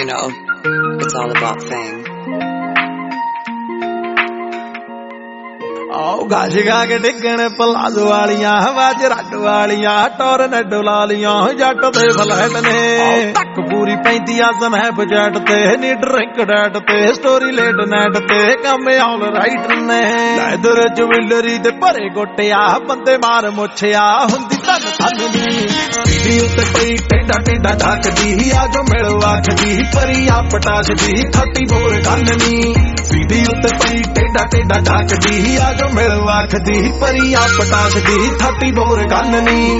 it's all about fame. ਗਾਜ ਗਾ ਕੇ ਡਿੱਗਣ palazzo ਵਾਲੀਆਂ ਵਾਜ ਰੱਡ ਵਾਲੀਆਂ ਟੋਰਨੇਡ ਲਾਲੀਆਂ ਜੱਟ ਦੇ ਫਲੈਟ ਨੇ ਤੱਕ ਪੂਰੀ ਪੈਂਦੀ ਆ ਸਨੈਪ ਚੈਟ ਤੇ ਨੀ ਡਰਿੰਕ ਡੈਟ ਤੇ ਸਟੋਰੀ ਲੇਟ ਨੈਟ ਤੇ ਕੰਮ ਆਲ ਰਾਈਟ ਨੇ ਲੈਦਰ ਜਵੈਲਰੀ ਦੇ ਭਰੇ ਗੋਟਿਆ ਬੰਦੇ ਮਾਰ ਮੁੱਛਿਆ ਹੁੰਦੀ ਧਨ ਧਨ ਦੀ ਵੀਡੀ ਉੱਤੇ ਪਈ ਟੇਡਾ ਟੇਡਾ ਢੱਕਦੀ ਆ ਜੋ ਮਿਲ ਵਾਖਦੀ ਪਰੀ ਆ ਪਟਾਸ਼ ਦੀ ਖੱਟੀ ਬੋਰ ਕੰਨੀ ਵੀਡੀ ਉੱਤੇ ਪਈ ਟੇਡਾ ਟੇਡਾ ਢੱਕਦੀ ਆ ਜੋ ਮਿਲ ਵਾਖਦੀ ਪਰੀ ਆ ਪਟਾਸ਼ ਦੀ ਖੱਟੀ ਬੋਰ ਕੰਨੀ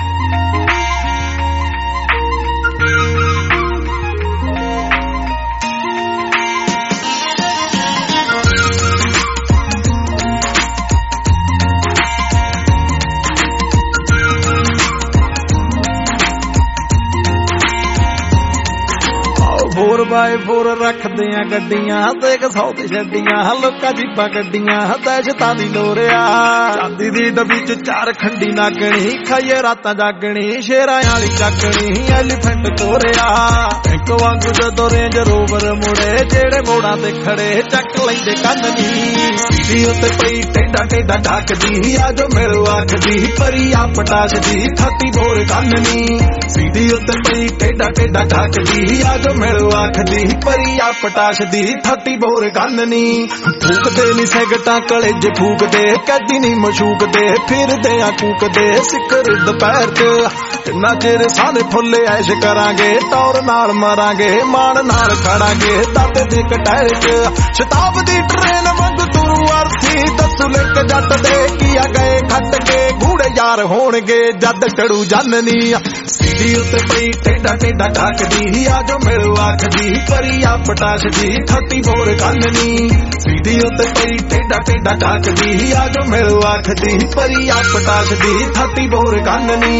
फोर बाय फोर रखदे आ गड्डियां देख सौ ते छड्डियां लोकां जीपां गड्डियां दहशतां दी लोरिया चांदी दी डब्बी च चार खंडी नागणी खाइए रातां जागणी शेरां वाली चाकणी एलीफेंट तोरिया एक वांगू जदों रेंज रोवर मुड़े जेड़े मोड़ां ते खड़े चक लैंदे कंनी सीधी उत्ते पई टेडा टेडा ढकदी आ जो मिल आखदी परी आ पटाश दी खती बोर कंनी सीधी उत्ते पई टेडा टेडा ढकदी आ जो मिल आखदी परी आ पटाश दी थटी बोर गन्नी फूकदे नी सैगटां कलेजे फूकदे कैदी नी मशूकदे फिरदे आ कूकदे सिकर दोपहर च इन्ना चिर सारे फुल्ले ऐश करांगे टौर नाल मरांगे मान नाल खड़ांगे दाते दे कटारे च शताब्दी ट्रेन वांग तुरू अर्थी दसू लिक जट दे किया गए खट के गूड़े यार होणगे जद चढ़ू जाननी सीधी उत्ते पई टेडा टेडा ढकदी आ जो मिल आखदी परी आ पटाश दी खटी बोर कंनी सीधी उत्ते पई टेडा टेडा ढकदी आ जो मिल आखदी परी आ पटाश दी खटी बोर कंनी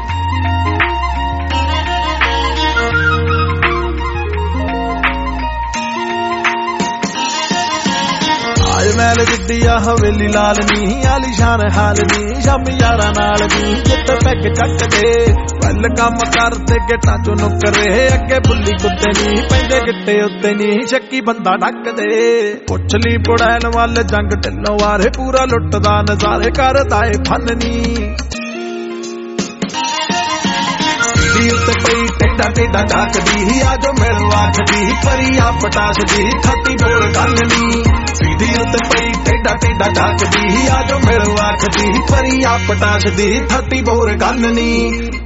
महल जिद्दी आ हवेली लाल नी आलीशान हाल नी शम यारा नाल नी जित पैग चक दे पल कम करते गेटा चो नुकरे अगे बुली कुत्ते नी पैंदे गिट्टे उत्ते नी शक्की बंदा ढक दे पुछली पुड़ैन वाले जंग ढिल्लों वारे पूरा लुटदा नजारे करदा ए फन नी उत्ते पई टेडा टेडा ढकदी आ जो मिल आखदी परी आ पटाश दी खती बोर कंनी सीधी उत्ते पई टेडा टेडा ढकदी आ जो मिल आखदी परी आ पटाश दी खती बोर कंनी